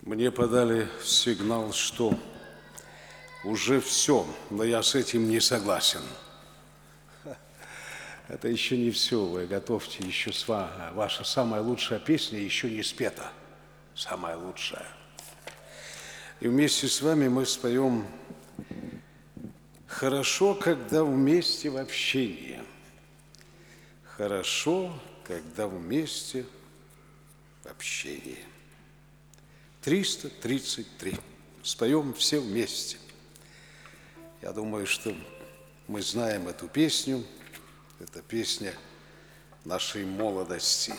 Мне подали сигнал, что уже все, но я с этим не согласен. Это еще не все. Вы готовьте, еще ваша самая лучшая песня еще не спета. Самая лучшая. И вместе с вами мы споем «Хорошо, когда вместе в общении». Хорошо, когда вместе в общении. 333. Споем все вместе. Я думаю, что мы знаем эту песню. Это песня нашей молодости.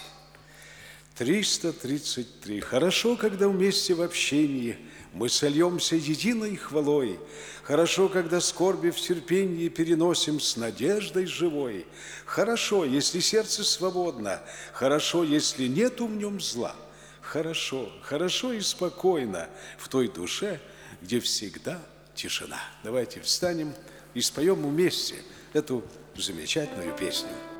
333. Хорошо, когда вместе в общении мы сольемся единой хвалой. Хорошо, когда скорби в терпении переносим с надеждой живой. Хорошо, если сердце свободно. Хорошо, если нету в нем зла. Хорошо, хорошо и спокойно в той душе, где всегда тишина. Давайте встанем и споем вместе эту замечательную песню.